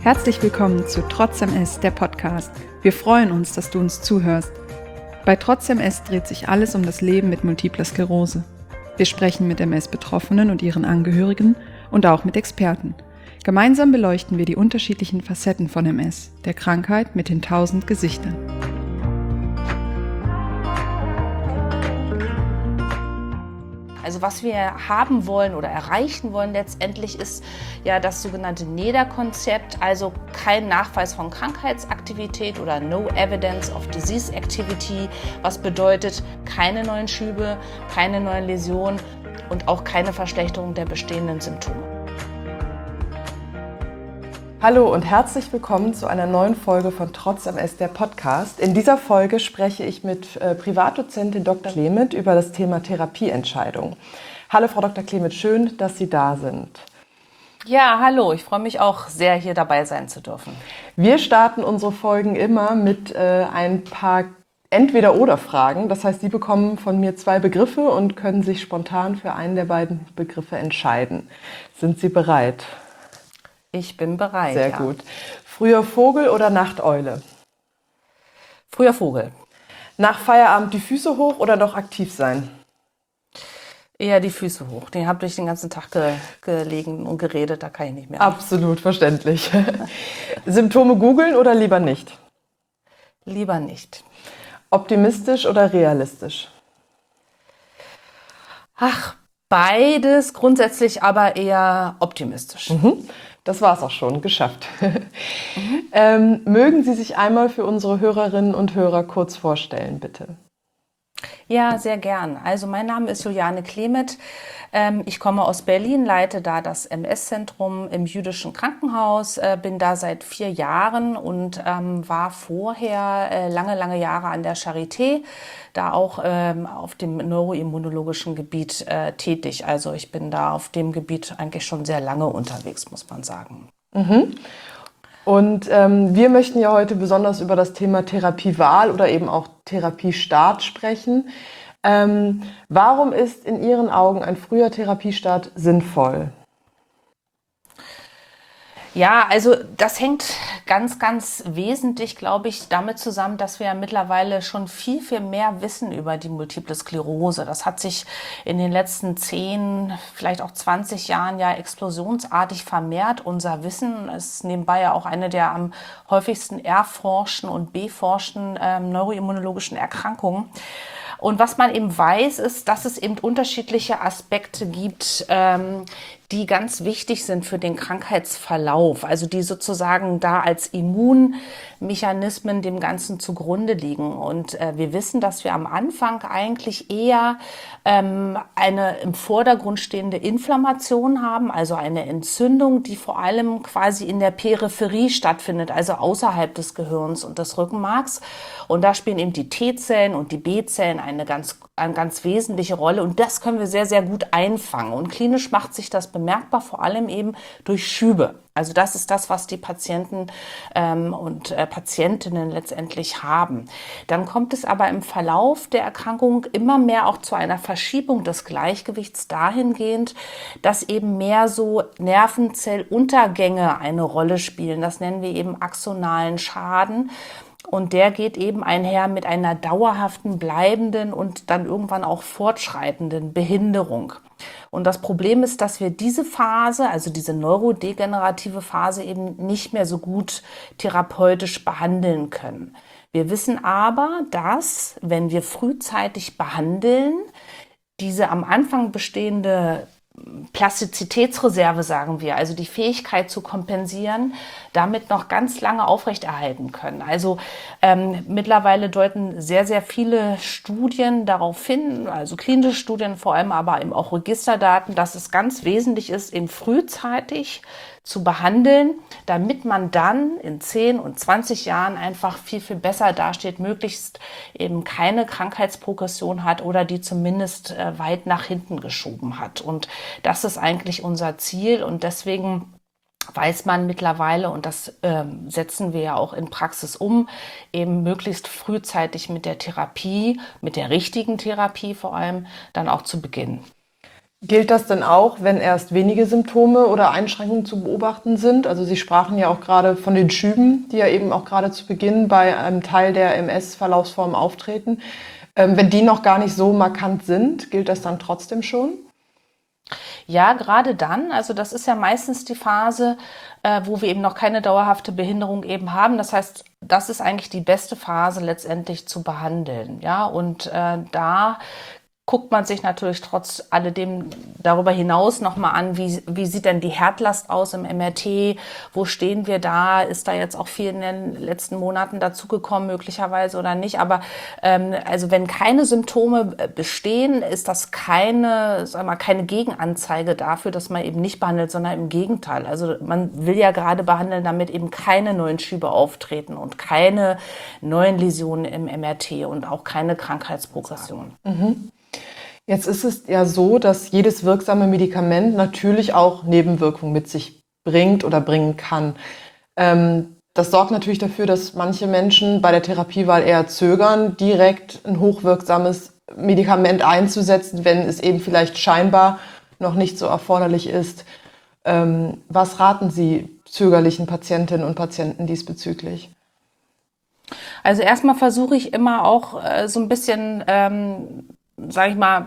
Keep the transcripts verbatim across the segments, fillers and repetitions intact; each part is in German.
Herzlich willkommen zu Trotz M S, der Podcast. Wir freuen uns, dass du uns zuhörst. Bei Trotz M S dreht sich alles um das Leben mit multipler Sklerose. Wir sprechen mit M S-Betroffenen und ihren Angehörigen und auch mit Experten. Gemeinsam beleuchten wir die unterschiedlichen Facetten von M S, der Krankheit mit den tausend Gesichtern. Also was wir haben wollen oder erreichen wollen letztendlich ist ja das sogenannte NEDA-Konzept, also kein Nachweis von Krankheitsaktivität oder No Evidence of Disease Activity, was bedeutet keine neuen Schübe, keine neuen Läsionen und auch keine Verschlechterung der bestehenden Symptome. Hallo und herzlich willkommen zu einer neuen Folge von Trotz M S, der Podcast. In dieser Folge spreche ich mit äh, Privatdozentin Doktor Clement über das Thema Therapieentscheidung. Hallo Frau Doktor Clement, schön, dass Sie da sind. Ja, hallo, ich freue mich auch sehr, hier dabei sein zu dürfen. Wir starten unsere Folgen immer mit äh, ein paar Entweder-oder-Fragen. Das heißt, Sie bekommen von mir zwei Begriffe und können sich spontan für einen der beiden Begriffe entscheiden. Sind Sie bereit? Ich bin bereit. Sehr ja. gut. Früher Vogel oder Nachteule? Früher Vogel. Nach Feierabend die Füße hoch oder noch aktiv sein? Eher die Füße hoch. Den habe ich den ganzen Tag ge gelegen und geredet, da kann ich nicht mehr. Absolut verständlich. Symptome googeln oder lieber nicht? Lieber nicht. Optimistisch oder realistisch? Ach, beides, grundsätzlich aber eher optimistisch. Mhm. Das war's auch schon, geschafft. Mhm. ähm, mögen Sie sich einmal für unsere Hörerinnen und Hörer kurz vorstellen, bitte? Ja, sehr gern. Also mein Name ist Juliane Clement. Ich komme aus Berlin, leite da das M S-Zentrum im Jüdischen Krankenhaus, bin da seit vier Jahren und war vorher lange, lange Jahre an der Charité, da auch auf dem neuroimmunologischen Gebiet tätig. Also ich bin da auf dem Gebiet eigentlich schon sehr lange unterwegs, muss man sagen. Mhm. Und ähm, wir möchten ja heute besonders über das Thema Therapiewahl oder eben auch Therapiestart sprechen. Ähm, warum ist in Ihren Augen ein früher Therapiestart sinnvoll? Ja, also das hängt ganz, ganz wesentlich, glaube ich, damit zusammen, dass wir ja mittlerweile schon viel, viel mehr wissen über die Multiple Sklerose. Das hat sich in den letzten zehn, vielleicht auch zwanzig Jahren ja explosionsartig vermehrt. Unser Wissen ist nebenbei ja auch eine der am häufigsten erforschten und beforschten ähm, neuroimmunologischen Erkrankungen. Und was man eben weiß, ist, dass es eben unterschiedliche Aspekte gibt, ähm, die ganz wichtig sind für den Krankheitsverlauf, also die sozusagen da als Immunmechanismen dem Ganzen zugrunde liegen. Und äh, wir wissen, dass wir am Anfang eigentlich eher ähm, eine im Vordergrund stehende Inflammation haben, also eine Entzündung, die vor allem quasi in der Peripherie stattfindet, also außerhalb des Gehirns und des Rückenmarks. Und da spielen eben die T-Zellen und die B-Zellen eine ganz, eine ganz wesentliche Rolle. Und das können wir sehr, sehr gut einfangen. Und klinisch macht sich das bemerkbar, vor allem eben durch Schübe. Also das ist das, was die Patienten ähm, und äh, Patientinnen letztendlich haben. Dann kommt es aber im Verlauf der Erkrankung immer mehr auch zu einer Verschiebung des Gleichgewichts dahingehend, dass eben mehr so Nervenzelluntergänge eine Rolle spielen. Das nennen wir eben axonalen Schaden. Und der geht eben einher mit einer dauerhaften, bleibenden und dann irgendwann auch fortschreitenden Behinderung. Und das Problem ist, dass wir diese Phase, also diese neurodegenerative Phase, eben nicht mehr so gut therapeutisch behandeln können. Wir wissen aber, dass, wenn wir frühzeitig behandeln, diese am Anfang bestehende Plastizitätsreserve, sagen wir, also die Fähigkeit zu kompensieren, damit noch ganz lange aufrechterhalten können. Also ähm, mittlerweile deuten sehr, sehr viele Studien darauf hin, also klinische Studien vor allem, aber eben auch Registerdaten, dass es ganz wesentlich ist, eben frühzeitig zu behandeln, damit man dann in zehn und zwanzig Jahren einfach viel, viel besser dasteht, möglichst eben keine Krankheitsprogression hat oder die zumindest äh, weit nach hinten geschoben hat. Und das ist eigentlich unser Ziel und deswegen weiß man mittlerweile, und das ähm, setzen wir ja auch in Praxis um, eben möglichst frühzeitig mit der Therapie, mit der richtigen Therapie vor allem, dann auch zu beginnen. Gilt das denn auch, wenn erst wenige Symptome oder Einschränkungen zu beobachten sind? Also Sie sprachen ja auch gerade von den Schüben, die ja eben auch gerade zu Beginn bei einem Teil der M S-Verlaufsformen auftreten. Ähm, wenn die noch gar nicht so markant sind, gilt das dann trotzdem schon? Ja, gerade dann, also das ist ja meistens die Phase, äh, wo wir eben noch keine dauerhafte Behinderung eben haben. Das heißt, das ist eigentlich die beste Phase letztendlich zu behandeln. Ja, und äh, da guckt man sich natürlich trotz alledem darüber hinaus nochmal an, wie, wie sieht denn die Herdlast aus im M R T, wo stehen wir da, ist da jetzt auch viel in den letzten Monaten dazugekommen möglicherweise oder nicht, aber ähm, also wenn keine Symptome bestehen, ist das keine, sag mal, keine Gegenanzeige dafür, dass man eben nicht behandelt, sondern im Gegenteil. Also man will ja gerade behandeln, damit eben keine neuen Schübe auftreten und keine neuen Läsionen im M R T und auch keine Krankheitsprogression. Mhm. Jetzt ist es ja so, dass jedes wirksame Medikament natürlich auch Nebenwirkungen mit sich bringt oder bringen kann. Ähm, das sorgt natürlich dafür, dass manche Menschen bei der Therapiewahl eher zögern, direkt ein hochwirksames Medikament einzusetzen, wenn es eben vielleicht scheinbar noch nicht so erforderlich ist. Ähm, was raten Sie zögerlichen Patientinnen und Patienten diesbezüglich? Also erstmal versuche ich immer auch äh, so ein bisschen, ähm, sage ich mal,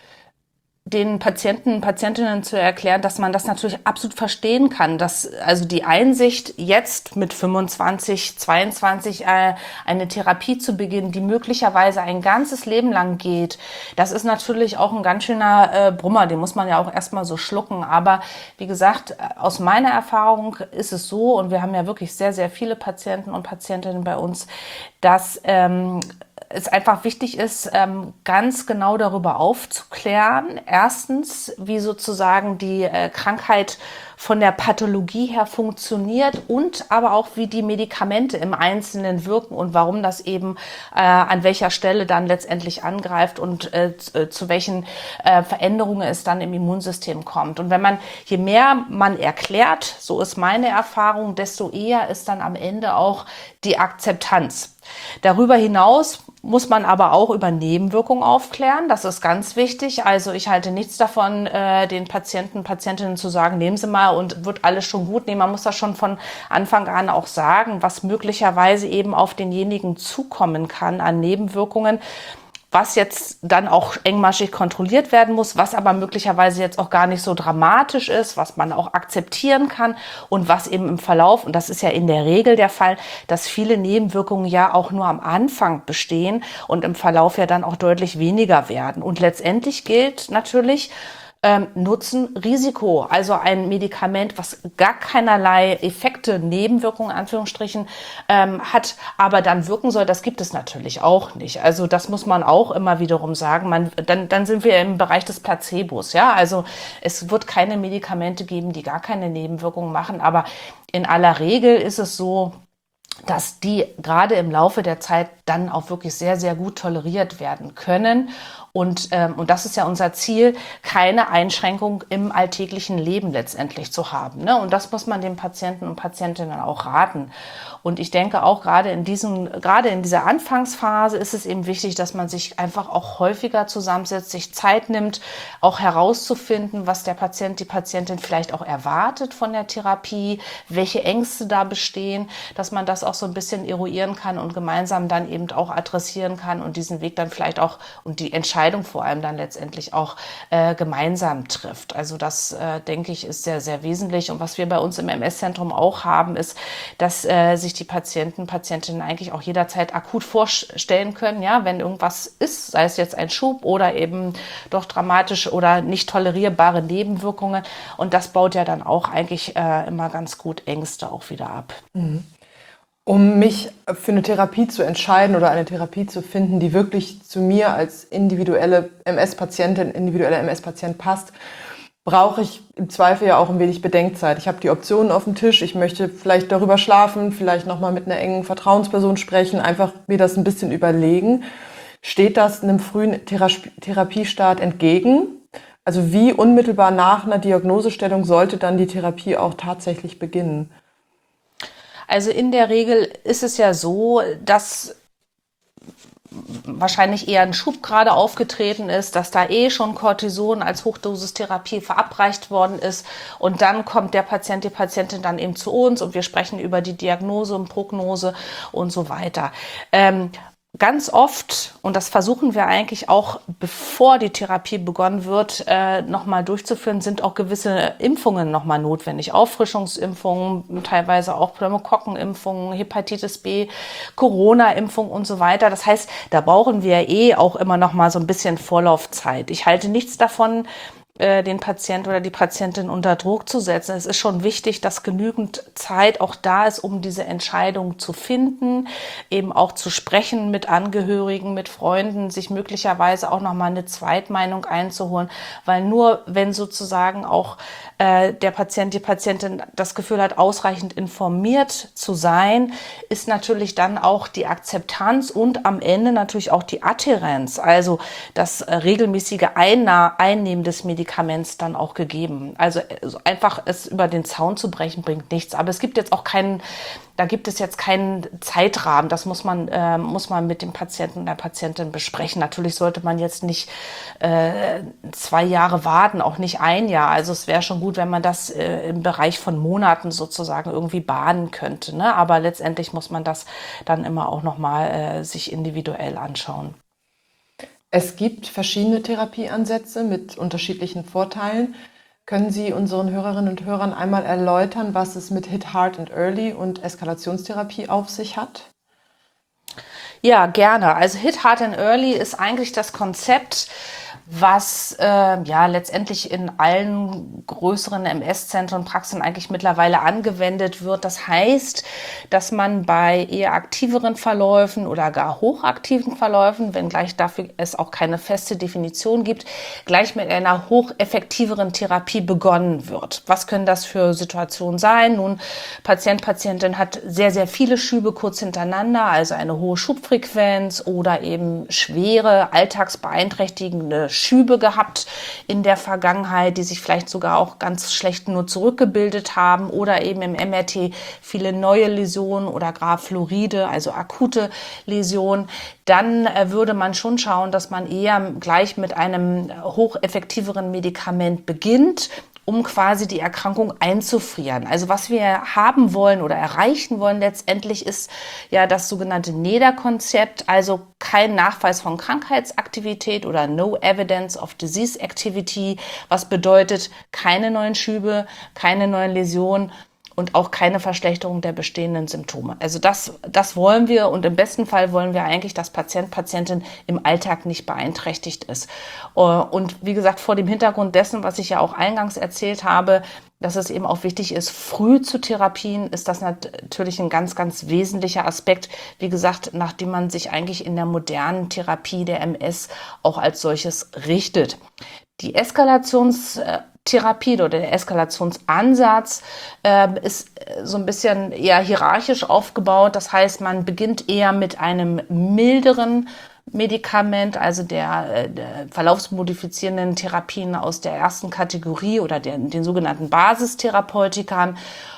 den Patienten, Patientinnen zu erklären, dass man das natürlich absolut verstehen kann, dass also die Einsicht, jetzt mit fünfundzwanzig, zweiundzwanzig äh, eine Therapie zu beginnen, die möglicherweise ein ganzes Leben lang geht, das ist natürlich auch ein ganz schöner äh, Brummer, den muss man ja auch erstmal so schlucken. Aber wie gesagt, aus meiner Erfahrung ist es so, und wir haben ja wirklich sehr, sehr viele Patienten und Patientinnen bei uns, dass ähm, es einfach wichtig ist, ganz genau darüber aufzuklären. Erstens, wie sozusagen die Krankheit von der Pathologie her funktioniert und aber auch, wie die Medikamente im Einzelnen wirken und warum das eben äh, an welcher Stelle dann letztendlich angreift und äh, zu welchen äh, Veränderungen es dann im Immunsystem kommt. Und wenn man, je mehr man erklärt, so ist meine Erfahrung, desto eher ist dann am Ende auch die Akzeptanz. Darüber hinaus muss man aber auch über Nebenwirkungen aufklären. Das ist ganz wichtig. Also ich halte nichts davon, äh, den Patienten, Patientinnen zu sagen, nehmen Sie mal und wird alles schon gut. Nee, man muss das schon von Anfang an auch sagen, was möglicherweise eben auf denjenigen zukommen kann an Nebenwirkungen, was jetzt dann auch engmaschig kontrolliert werden muss, was aber möglicherweise jetzt auch gar nicht so dramatisch ist, was man auch akzeptieren kann und was eben im Verlauf, und das ist ja in der Regel der Fall, dass viele Nebenwirkungen ja auch nur am Anfang bestehen und im Verlauf ja dann auch deutlich weniger werden. Und letztendlich gilt natürlich, Ähm, Nutzen, Risiko, also ein Medikament, was gar keinerlei Effekte, Nebenwirkungen, Anführungsstrichen, ähm, hat, aber dann wirken soll, das gibt es natürlich auch nicht. Also das muss man auch immer wiederum sagen. Man, dann, dann sind wir im Bereich des Placebos, ja. Also es wird keine Medikamente geben, die gar keine Nebenwirkungen machen, aber in aller Regel ist es so, dass die gerade im Laufe der Zeit dann auch wirklich sehr, sehr gut toleriert werden können. Und, ähm, und das ist ja unser Ziel, keine Einschränkung im alltäglichen Leben letztendlich zu haben. Ne? Und das muss man den Patienten und Patientinnen auch raten. Und ich denke auch gerade in diesem, gerade in dieser Anfangsphase ist es eben wichtig, dass man sich einfach auch häufiger zusammensetzt, sich Zeit nimmt, auch herauszufinden, was der Patient, die Patientin vielleicht auch erwartet von der Therapie, welche Ängste da bestehen, dass man das auch so ein bisschen eruieren kann und gemeinsam dann eben auch adressieren kann und diesen Weg dann vielleicht auch und die Entscheidung vor allem dann letztendlich auch äh, gemeinsam trifft. Also das, äh, denke ich, ist sehr, sehr wesentlich. Und was wir bei uns im M S-Zentrum auch haben, ist, dass äh, sich die Patienten, Patientinnen eigentlich auch jederzeit akut vorstellen können, ja, wenn irgendwas ist, sei es jetzt ein Schub oder eben doch dramatisch oder nicht tolerierbare Nebenwirkungen. Und das baut ja dann auch eigentlich äh, immer ganz gut Ängste auch wieder ab. Mhm. Um mich für eine Therapie zu entscheiden oder eine Therapie zu finden, die wirklich zu mir als individuelle M S-Patientin, individueller M S-Patient passt, brauche ich im Zweifel ja auch ein wenig Bedenkzeit. Ich habe die Optionen auf dem Tisch, ich möchte vielleicht darüber schlafen, vielleicht nochmal mit einer engen Vertrauensperson sprechen, einfach mir das ein bisschen überlegen. Steht das einem frühen Thera- Therapiestart entgegen? Also wie unmittelbar nach einer Diagnosestellung sollte dann die Therapie auch tatsächlich beginnen? Also in der Regel ist es ja so, dass wahrscheinlich eher ein Schub gerade aufgetreten ist, dass da eh schon Cortison als Hochdosistherapie verabreicht worden ist und dann kommt der Patient, die Patientin dann eben zu uns und wir sprechen über die Diagnose und Prognose und so weiter. Ähm, Ganz oft, und das versuchen wir eigentlich auch, bevor die Therapie begonnen wird, äh, nochmal durchzuführen, sind auch gewisse Impfungen nochmal notwendig. Auffrischungsimpfungen, teilweise auch Pneumokokkenimpfungen, Hepatitis B, Corona-Impfung und so weiter. Das heißt, da brauchen wir eh auch immer nochmal so ein bisschen Vorlaufzeit. Ich halte nichts davon, den Patient oder die Patientin unter Druck zu setzen. Es ist schon wichtig, dass genügend Zeit auch da ist, um diese Entscheidung zu finden, eben auch zu sprechen mit Angehörigen, mit Freunden, sich möglicherweise auch nochmal eine Zweitmeinung einzuholen, weil nur wenn sozusagen auch äh, der Patient, die Patientin das Gefühl hat, ausreichend informiert zu sein, ist natürlich dann auch die Akzeptanz und am Ende natürlich auch die Adhärenz, also das äh, regelmäßige Einna- Einnehmen des Medikaments dann auch gegeben. Also einfach es über den Zaun zu brechen, bringt nichts. Aber es gibt jetzt auch keinen, da gibt es jetzt keinen Zeitrahmen. Das muss man, äh, muss man mit dem Patienten und der Patientin besprechen. Natürlich sollte man jetzt nicht äh, zwei Jahre warten, auch nicht ein Jahr. Also es wäre schon gut, wenn man das äh, im Bereich von Monaten sozusagen irgendwie bahnen könnte. Ne? Aber letztendlich muss man das dann immer auch nochmal äh, sich individuell anschauen. Es gibt verschiedene Therapieansätze mit unterschiedlichen Vorteilen. Können Sie unseren Hörerinnen und Hörern einmal erläutern, was es mit Hit Hard and Early und Eskalationstherapie auf sich hat? Ja, gerne. Also Hit Hard and Early ist eigentlich das Konzept, was äh, ja letztendlich in allen größeren M S-Zentren und Praxen eigentlich mittlerweile angewendet wird. Das heißt, dass man bei eher aktiveren Verläufen oder gar hochaktiven Verläufen, wenngleich dafür es auch keine feste Definition gibt, gleich mit einer hocheffektiveren Therapie begonnen wird. Was können das für Situationen sein? Nun, Patient, Patientin hat sehr, sehr viele Schübe kurz hintereinander, also eine hohe Schubfrequenz oder eben schwere, alltagsbeeinträchtigende Schübe gehabt in der Vergangenheit, die sich vielleicht sogar auch ganz schlecht nur zurückgebildet haben oder eben im M R T viele neue Läsionen oder gar Fluoride, also akute Läsionen, dann äh, würde man schon schauen, dass man eher gleich mit einem hocheffektiveren Medikament beginnt, um quasi die Erkrankung einzufrieren. Also was wir haben wollen oder erreichen wollen letztendlich ist ja das sogenannte NEDA-Konzept, also kein Nachweis von Krankheitsaktivität oder No Evidence of Disease Activity, was bedeutet keine neuen Schübe, keine neuen Läsionen und auch keine Verschlechterung der bestehenden Symptome. Also das, das wollen wir und im besten Fall wollen wir eigentlich, dass Patient, Patientin im Alltag nicht beeinträchtigt ist. Und wie gesagt, vor dem Hintergrund dessen, was ich ja auch eingangs erzählt habe, dass es eben auch wichtig ist, früh zu therapien, ist das natürlich ein ganz, ganz wesentlicher Aspekt. Wie gesagt, nachdem man sich eigentlich in der modernen Therapie der M S auch als solches richtet. Die Eskalationstherapie oder der Eskalationsansatz äh, ist so ein bisschen eher hierarchisch aufgebaut. Das heißt, man beginnt eher mit einem milderen Medikament, also der, der verlaufsmodifizierenden Therapien aus der ersten Kategorie oder der, den sogenannten Basistherapeutikern,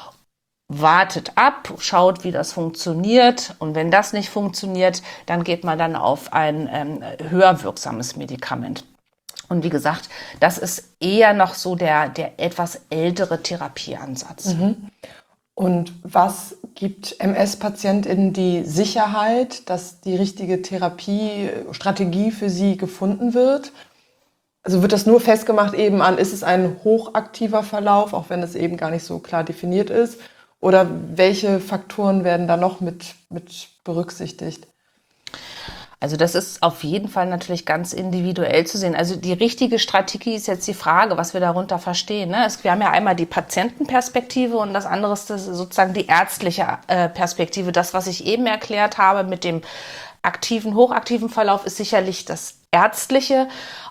wartet ab, schaut, wie das funktioniert und wenn das nicht funktioniert, dann geht man dann auf ein ähm, höher wirksames Medikament. Und wie gesagt, das ist eher noch so der, der etwas ältere Therapieansatz. Mhm. Und was gibt M S-PatientInnen die Sicherheit, dass die richtige Therapiestrategie für sie gefunden wird? Also wird das nur festgemacht eben an, ist es ein hochaktiver Verlauf, auch wenn es eben gar nicht so klar definiert ist? Oder welche Faktoren werden da noch mit, mit berücksichtigt? Also das ist auf jeden Fall natürlich ganz individuell zu sehen. Also die richtige Strategie ist jetzt die Frage, was wir darunter verstehen. Ne? Wir haben ja einmal die Patientenperspektive und das andere ist das sozusagen die ärztliche äh, Perspektive. Das, was ich eben erklärt habe mit dem aktiven, hochaktiven Verlauf, ist sicherlich das Ärztliche.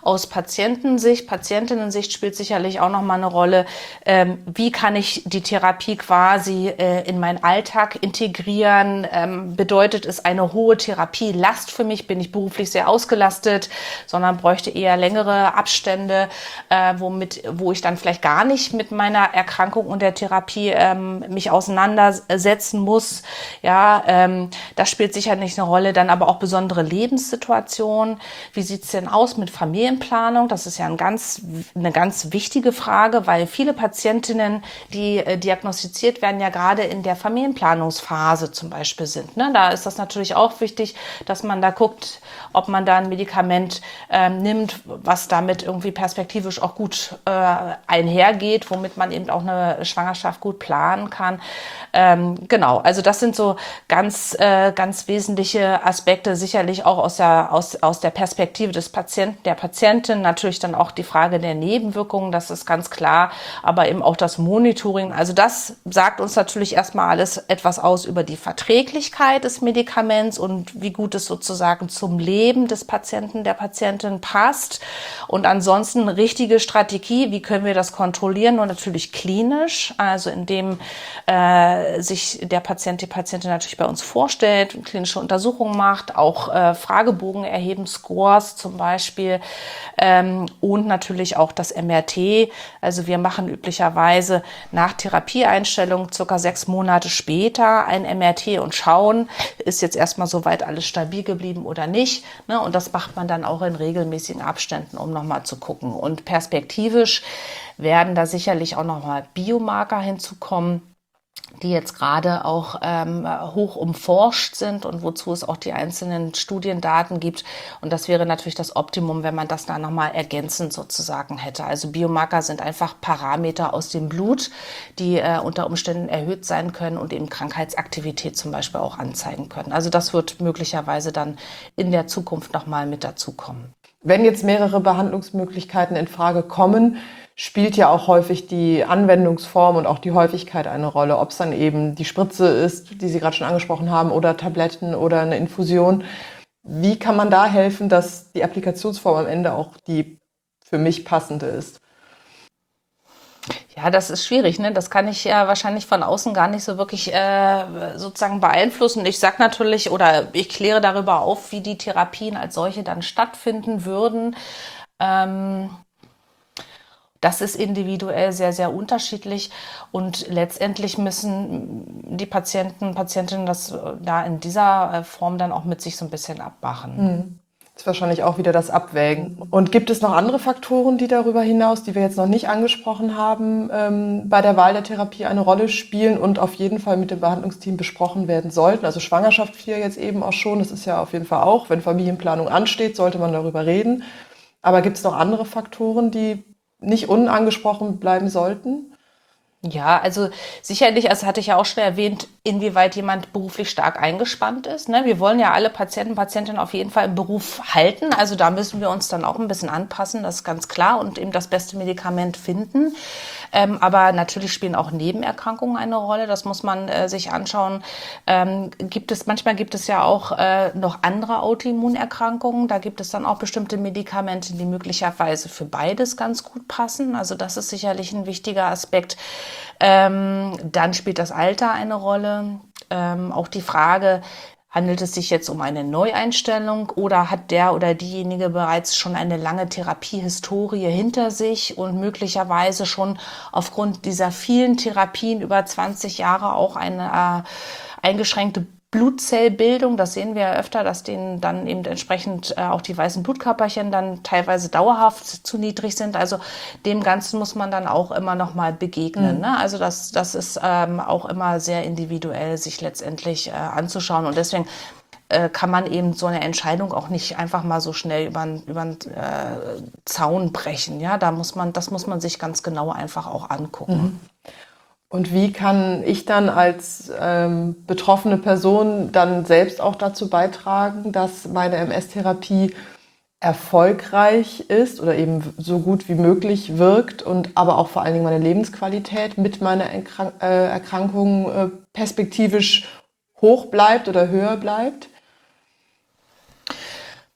aus Patientensicht, Patientinnensicht spielt sicherlich auch nochmal eine Rolle. Ähm, wie kann ich die Therapie quasi äh, in meinen Alltag integrieren? Ähm, bedeutet es eine hohe Therapielast für mich? Bin ich beruflich sehr ausgelastet, sondern bräuchte eher längere Abstände, äh, womit, wo ich dann vielleicht gar nicht mit meiner Erkrankung und der Therapie ähm, mich auseinandersetzen muss. Ja, ähm, das spielt sicherlich eine Rolle. Dann aber auch besondere Lebenssituationen. Wie sieht's denn aus mit Familienplanung? Das ist ja ein ganz, eine ganz wichtige Frage, weil viele Patientinnen, die äh, diagnostiziert werden, ja gerade in der Familienplanungsphase zum Beispiel sind. Ne? Da ist das natürlich auch wichtig, dass man da guckt, ob man da ein Medikament ähm, nimmt, was damit irgendwie perspektivisch auch gut äh, einhergeht, womit man eben auch eine Schwangerschaft gut planen kann. Ähm, genau, also das sind so ganz, äh, ganz wesentliche Aspekte, sicherlich auch aus der, aus, aus der Perspektive des Patienten, der Patientin, natürlich dann auch die Frage der Nebenwirkungen, das ist ganz klar, aber eben auch das Monitoring. Also das sagt uns natürlich erstmal alles etwas aus über die Verträglichkeit des Medikaments und wie gut es sozusagen zum Leben des Patienten, der Patientin passt. Und ansonsten richtige Strategie, wie können wir das kontrollieren? Und natürlich klinisch, also indem äh, sich der Patient, die Patientin natürlich bei uns vorstellt, klinische Untersuchungen macht, auch äh, Fragebogen erheben, Scores zum Beispiel, ähm, und natürlich auch das M R T. Also wir machen üblicherweise nach Therapieeinstellung circa sechs Monate später ein M R T und schauen, ist jetzt erstmal soweit alles stabil geblieben oder nicht. Ne? Und das macht man dann auch in regelmäßigen Abständen, um nochmal zu gucken. Und perspektivisch werden da sicherlich auch nochmal Biomarker hinzukommen, die jetzt gerade auch ähm, hoch umforscht sind und wozu es auch die einzelnen Studiendaten gibt. Und das wäre natürlich das Optimum, wenn man das da nochmal ergänzend sozusagen hätte. Also Biomarker sind einfach Parameter aus dem Blut, die äh, unter Umständen erhöht sein können und eben Krankheitsaktivität zum Beispiel auch anzeigen können. Also das wird möglicherweise dann in der Zukunft nochmal mit dazukommen. Wenn jetzt mehrere Behandlungsmöglichkeiten in Frage kommen, spielt ja auch häufig die Anwendungsform und auch die Häufigkeit eine Rolle. Ob es dann eben die Spritze ist, die Sie gerade schon angesprochen haben, oder Tabletten oder eine Infusion. Wie kann man da helfen, dass die Applikationsform am Ende auch die für mich passende ist? Ja, das ist schwierig, ne? Das kann ich ja wahrscheinlich von außen gar nicht so wirklich äh, sozusagen beeinflussen. Ich sag natürlich oder ich kläre darüber auf, wie die Therapien als solche dann stattfinden würden. Ähm, Das ist individuell sehr, sehr unterschiedlich und letztendlich müssen die Patienten, Patientinnen das da in dieser Form dann auch mit sich so ein bisschen abmachen. Mhm. Das ist wahrscheinlich auch wieder das Abwägen. Und gibt es noch andere Faktoren, die darüber hinaus, die wir jetzt noch nicht angesprochen haben, ähm, bei der Wahl der Therapie eine Rolle spielen und auf jeden Fall mit dem Behandlungsteam besprochen werden sollten? Also Schwangerschaft fiel jetzt eben auch schon, das ist ja auf jeden Fall auch, wenn Familienplanung ansteht, sollte man darüber reden. Aber gibt es noch andere Faktoren, die nicht unangesprochen bleiben sollten? Ja, also sicherlich, das hatte ich ja auch schon erwähnt, inwieweit jemand beruflich stark eingespannt ist. Ne? Wir wollen ja alle Patienten, Patientinnen auf jeden Fall im Beruf halten. Also da müssen wir uns dann auch ein bisschen anpassen, das ist ganz klar, und eben das beste Medikament finden. Ähm, aber natürlich spielen auch Nebenerkrankungen eine Rolle. Das muss man äh, sich anschauen. Ähm, gibt es, manchmal gibt es ja auch äh, noch andere Autoimmunerkrankungen. Da gibt es dann auch bestimmte Medikamente, die möglicherweise für beides ganz gut passen. Also das ist sicherlich ein wichtiger Aspekt. Ähm, dann spielt das Alter eine Rolle. Ähm, auch die Frage, handelt es sich jetzt um eine Neueinstellung oder hat der oder diejenige bereits schon eine lange Therapiehistorie hinter sich und möglicherweise schon aufgrund dieser vielen Therapien über zwanzig Jahre auch eine äh, eingeschränkte Blutzellbildung, das sehen wir ja öfter, dass denen dann eben entsprechend äh, auch die weißen Blutkörperchen dann teilweise dauerhaft zu niedrig sind. Also dem Ganzen muss man dann auch immer noch mal begegnen. Mhm. Ne? Also das, das ist ähm, auch immer sehr individuell, sich letztendlich äh, anzuschauen. Und deswegen äh, kann man eben so eine Entscheidung auch nicht einfach mal so schnell über den äh, Zaun brechen. Ja, da muss man, das muss man sich ganz genau einfach auch angucken. Mhm. Und wie kann ich dann als ähm, betroffene Person dann selbst auch dazu beitragen, dass meine M S-Therapie erfolgreich ist oder eben so gut wie möglich wirkt und aber auch vor allen Dingen meine Lebensqualität mit meiner Erkrank- äh, Erkrankung äh, perspektivisch hoch bleibt oder höher bleibt?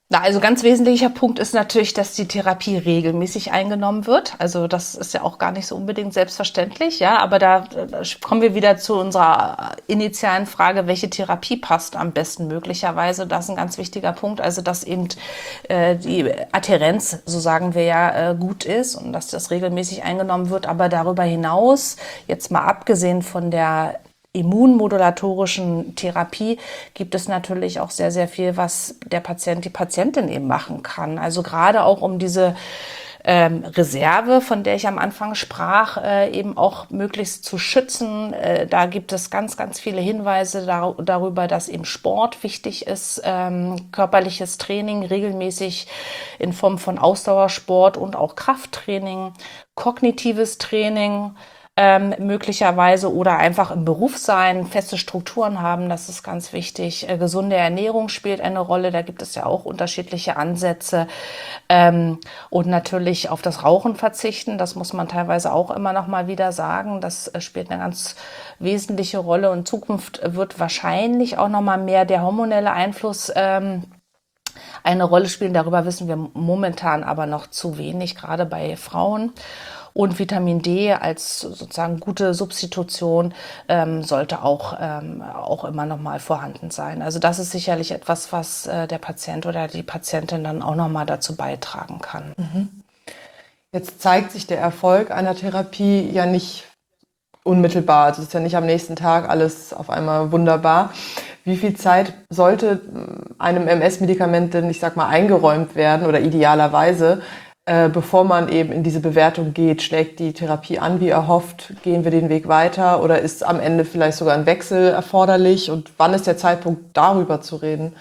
Na, also ganz wesentlicher Punkt ist natürlich, dass die Therapie regelmäßig eingenommen wird. Also das ist ja auch gar nicht so unbedingt selbstverständlich, ja. Aber da, da kommen wir wieder zu unserer initialen Frage, welche Therapie passt am besten möglicherweise. Das ist ein ganz wichtiger Punkt. Also dass eben äh, die Adhärenz, so sagen wir ja, äh, gut ist und dass das regelmäßig eingenommen wird. Aber darüber hinaus, jetzt mal abgesehen von der immunmodulatorischen Therapie gibt es natürlich auch sehr, sehr viel, was der Patient, die Patientin eben machen kann. Also gerade auch um diese ähm, Reserve, von der ich am Anfang sprach, äh, eben auch möglichst zu schützen. Äh, da gibt es ganz, ganz viele Hinweise dar- darüber, dass eben Sport wichtig ist, ähm, körperliches Training regelmäßig in Form von Ausdauersport und auch Krafttraining, kognitives Training, Ähm, möglicherweise oder einfach im Beruf sein, feste Strukturen haben, das ist ganz wichtig. Äh, gesunde Ernährung spielt eine Rolle, da gibt es ja auch unterschiedliche Ansätze. Ähm, und natürlich auf das Rauchen verzichten, das muss man teilweise auch immer noch mal wieder sagen. Das äh, spielt eine ganz wesentliche Rolle und in Zukunft wird wahrscheinlich auch noch mal mehr der hormonelle Einfluss ähm, eine Rolle spielen. Darüber wissen wir momentan aber noch zu wenig, gerade bei Frauen. Und Vitamin D als sozusagen gute Substitution ähm, sollte auch, ähm, auch immer noch mal vorhanden sein. Also das ist sicherlich etwas, was äh, der Patient oder die Patientin dann auch noch mal dazu beitragen kann. Mhm. Jetzt zeigt sich der Erfolg einer Therapie ja nicht unmittelbar. Also es ist ja nicht am nächsten Tag alles auf einmal wunderbar. Wie viel Zeit sollte einem M S-Medikament denn, ich sag mal, eingeräumt werden oder idealerweise, äh, bevor man eben in diese Bewertung geht? Schlägt die Therapie an, wie erhofft? Gehen wir den Weg weiter? Oder ist am Ende vielleicht sogar ein Wechsel erforderlich? Und wann ist der Zeitpunkt, darüber zu reden?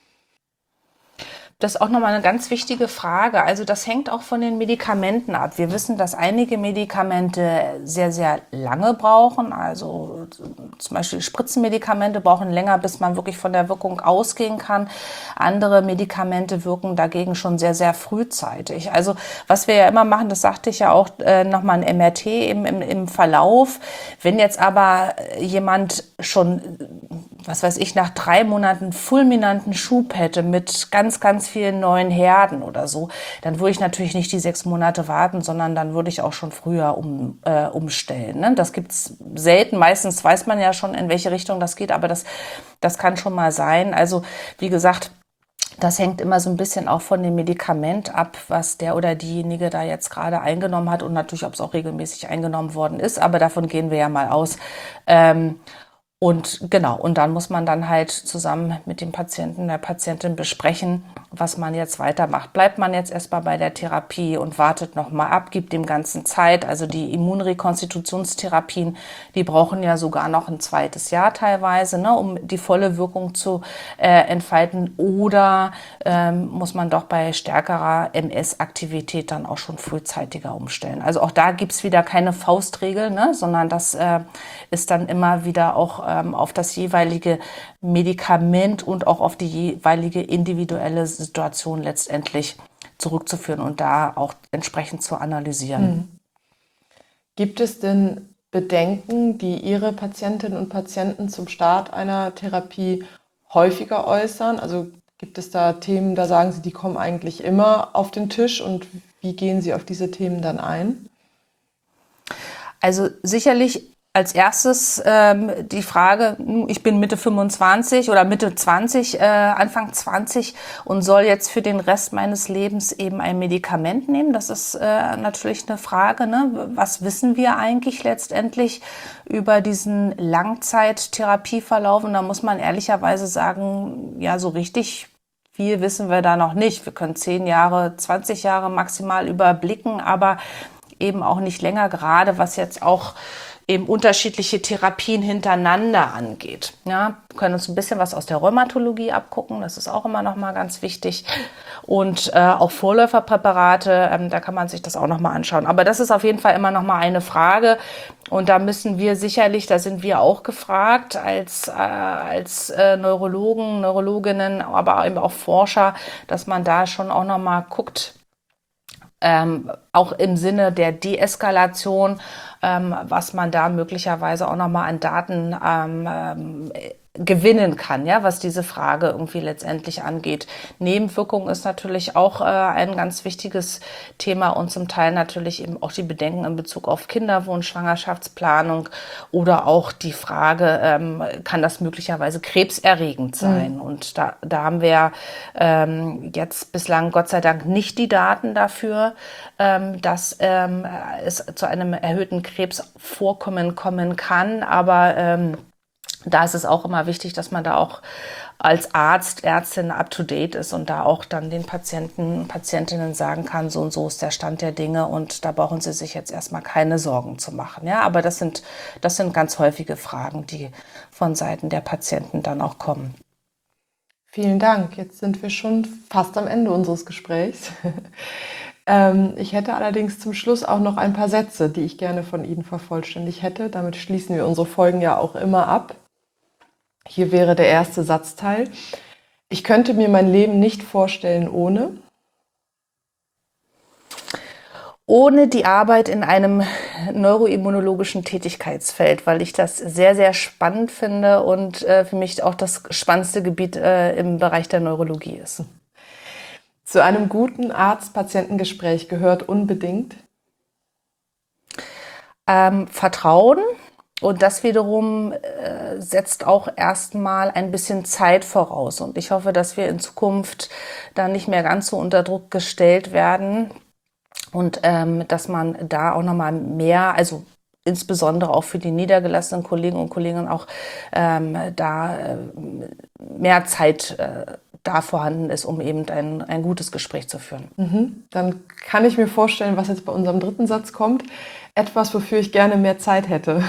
Das ist auch nochmal eine ganz wichtige Frage. Also das hängt auch von den Medikamenten ab. Wir wissen, dass einige Medikamente sehr, sehr lange brauchen. Also zum Beispiel Spritzenmedikamente brauchen länger, bis man wirklich von der Wirkung ausgehen kann. Andere Medikamente wirken dagegen schon sehr, sehr frühzeitig. Also was wir ja immer machen, das sagte ich ja auch, äh, nochmal ein M R T im, im, im Verlauf. Wenn jetzt aber jemand schon, was weiß ich, nach drei Monaten fulminanten Schub hätte mit ganz, ganz vielen neuen Herden oder so, dann würde ich natürlich nicht die sechs Monate warten, sondern dann würde ich auch schon früher um, äh, umstellen. Ne? Das gibt's selten. Meistens weiß man ja schon, in welche Richtung das geht, aber das, das kann schon mal sein. Also wie gesagt, das hängt immer so ein bisschen auch von dem Medikament ab, was der oder diejenige da jetzt gerade eingenommen hat und natürlich, ob es auch regelmäßig eingenommen worden ist. Aber davon gehen wir ja mal aus. Ähm, Und genau, und dann muss man dann halt zusammen mit dem Patienten, der Patientin besprechen, was man jetzt weitermacht. Bleibt man jetzt erstmal bei der Therapie und wartet nochmal ab, gibt dem Ganzen Zeit. Also die Immunrekonstitutionstherapien, die brauchen ja sogar noch ein zweites Jahr teilweise, ne, um die volle Wirkung zu äh, entfalten. Oder ähm, muss man doch bei stärkerer M S-Aktivität dann auch schon frühzeitiger umstellen. Also auch da gibt's wieder keine Faustregel, ne, sondern das äh, ist dann immer wieder auch ähm, auf das jeweilige Medikament und auch auf die jeweilige individuelle Situation letztendlich zurückzuführen und da auch entsprechend zu analysieren. Mhm. Gibt es denn Bedenken, die Ihre Patientinnen und Patienten zum Start einer Therapie häufiger äußern? Also gibt es da Themen, da sagen Sie, die kommen eigentlich immer auf den Tisch, und wie gehen Sie auf diese Themen dann ein? Also sicherlich als erstes ähm, die Frage, ich bin Mitte fünfundzwanzig oder Mitte zwanzig, äh, Anfang zwanzig und soll jetzt für den Rest meines Lebens eben ein Medikament nehmen. Das ist äh, natürlich eine Frage, ne? Was wissen wir eigentlich letztendlich über diesen Langzeittherapieverlauf? Und da muss man ehrlicherweise sagen, ja, so richtig viel wissen wir da noch nicht. Wir können zehn Jahre, zwanzig Jahre maximal überblicken, aber eben auch nicht länger, gerade was jetzt auch eben unterschiedliche Therapien hintereinander angeht. Ja, wir können uns ein bisschen was aus der Rheumatologie abgucken, das ist auch immer noch mal ganz wichtig. Und äh, auch Vorläuferpräparate, ähm, da kann man sich das auch noch mal anschauen. Aber das ist auf jeden Fall immer noch mal eine Frage. Und da müssen wir sicherlich, da sind wir auch gefragt als, äh, als äh, Neurologen, Neurologinnen, aber eben auch Forscher, dass man da schon auch noch mal guckt, Ähm, auch im Sinne der Deeskalation, ähm, was man da möglicherweise auch nochmal an Daten ähm, gewinnen kann, ja, was diese Frage irgendwie letztendlich angeht. Nebenwirkung ist natürlich auch äh, ein ganz wichtiges Thema und zum Teil natürlich eben auch die Bedenken in Bezug auf Kinderwunsch, Schwangerschaftsplanung oder auch die Frage, ähm, kann das möglicherweise krebserregend sein? Mhm. Und da, da haben wir ähm, jetzt bislang Gott sei Dank nicht die Daten dafür, ähm, dass ähm, es zu einem erhöhten Krebsvorkommen kommen kann, aber ähm, da ist es auch immer wichtig, dass man da auch als Arzt, Ärztin up-to-date ist und da auch dann den Patienten, Patientinnen sagen kann, so und so ist der Stand der Dinge und da brauchen sie sich jetzt erstmal keine Sorgen zu machen. Ja, aber das sind, das sind ganz häufige Fragen, die von Seiten der Patienten dann auch kommen. Vielen Dank. Jetzt sind wir schon fast am Ende unseres Gesprächs. ähm, ich hätte allerdings zum Schluss auch noch ein paar Sätze, die ich gerne von Ihnen vervollständigt hätte. Damit schließen wir unsere Folgen ja auch immer ab. Hier wäre der erste Satzteil. Ich könnte mir mein Leben nicht vorstellen ohne... Ohne die Arbeit in einem neuroimmunologischen Tätigkeitsfeld, weil ich das sehr, sehr spannend finde und äh, für mich auch das spannendste Gebiet äh, im Bereich der Neurologie ist. Zu einem guten Arzt-Patientengespräch gehört unbedingt ähm, Vertrauen. Und das wiederum äh, setzt auch erstmal ein bisschen Zeit voraus. Und ich hoffe, dass wir in Zukunft da nicht mehr ganz so unter Druck gestellt werden und ähm, dass man da auch nochmal mehr, also insbesondere auch für die niedergelassenen Kollegen und Kolleginnen auch ähm, da äh, mehr Zeit äh, da vorhanden ist, um eben ein, ein gutes Gespräch zu führen. Mhm. Dann kann ich mir vorstellen, was jetzt bei unserem dritten Satz kommt. Etwas, wofür ich gerne mehr Zeit hätte.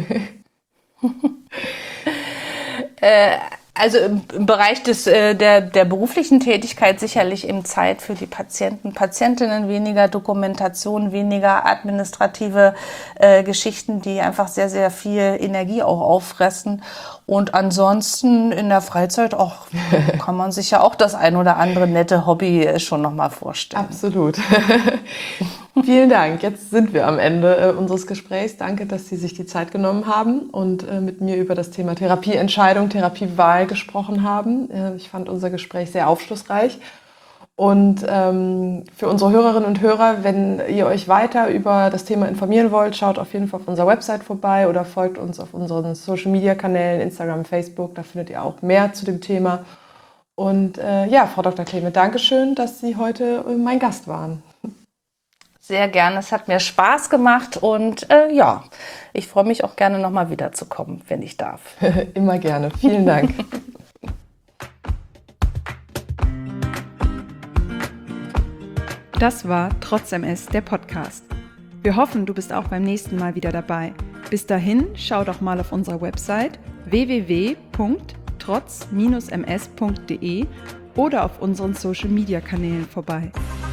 äh, also im, im Bereich des, äh, der, der beruflichen Tätigkeit sicherlich eben Zeit für die Patienten, Patientinnen, weniger Dokumentation, weniger administrative äh, Geschichten, die einfach sehr, sehr viel Energie auch auffressen. Und ansonsten in der Freizeit auch kann man sich ja auch das ein oder andere nette Hobby schon nochmal vorstellen. Absolut. Vielen Dank. Jetzt sind wir am Ende äh, unseres Gesprächs. Danke, dass Sie sich die Zeit genommen haben und äh, mit mir über das Thema Therapieentscheidung, Therapiewahl gesprochen haben. Äh, ich fand unser Gespräch sehr aufschlussreich. Und ähm, für unsere Hörerinnen und Hörer, wenn ihr euch weiter über das Thema informieren wollt, schaut auf jeden Fall auf unserer Website vorbei oder folgt uns auf unseren Social-Media-Kanälen, Instagram, Facebook. Da findet ihr auch mehr zu dem Thema. Und äh, ja, Frau Doktor Clement, Dankeschön, dass Sie heute äh, mein Gast waren. Sehr gerne, es hat mir Spaß gemacht und äh, ja, ich freue mich auch gerne nochmal wiederzukommen, wenn ich darf. Immer gerne, vielen Dank. Das war Trotz M S, der Podcast. Wir hoffen, du bist auch beim nächsten Mal wieder dabei. Bis dahin, schau doch mal auf unserer Website w w w punkt trotz Bindestrich m s punkt d e oder auf unseren Social-Media-Kanälen vorbei.